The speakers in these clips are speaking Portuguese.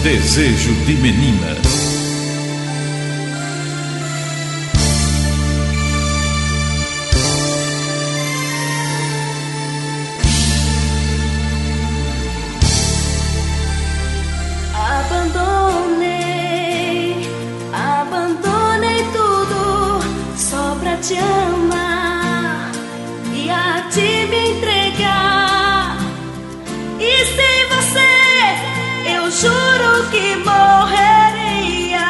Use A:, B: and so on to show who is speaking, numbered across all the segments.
A: Desejo de menina.
B: Abandonei tudo só pra te amar e a ti me entregar. E sem você eu juro que morreria.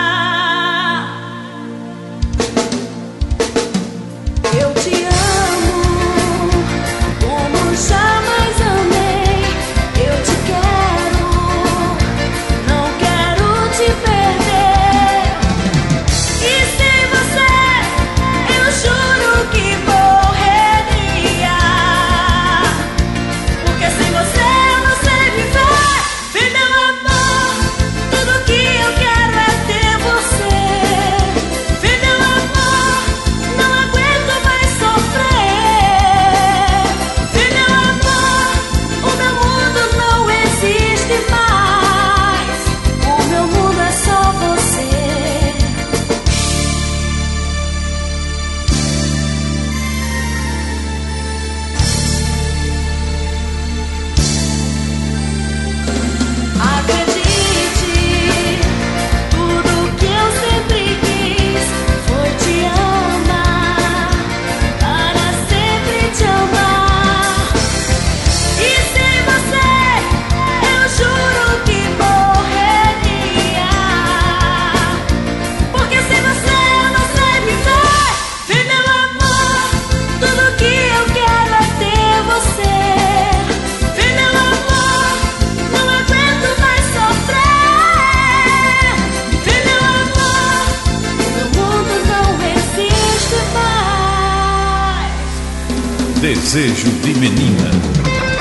B: Eu te amo como jamais amei. Eu te quero, não quero te perder. E sem você eu juro que morreria. Porque sem você eu não sei viver. Vem meu amor, tudo que eu quero é ter você. Vem meu amor, não aguento mais sofrer. Vem meu amor, o meu mundo não existe mais. O meu mundo é só você. Acredite, tudo que eu sempre quis foi te amar, para sempre te amar. E sem você eu juro que morreria. Porque sem você eu não sei viver. Vem meu amor, tudo que eu quero é ter você. Vem meu amor, não aguento mais sofrer. Vem meu amor, o meu mundo não existe mais.
A: Desejo de menina.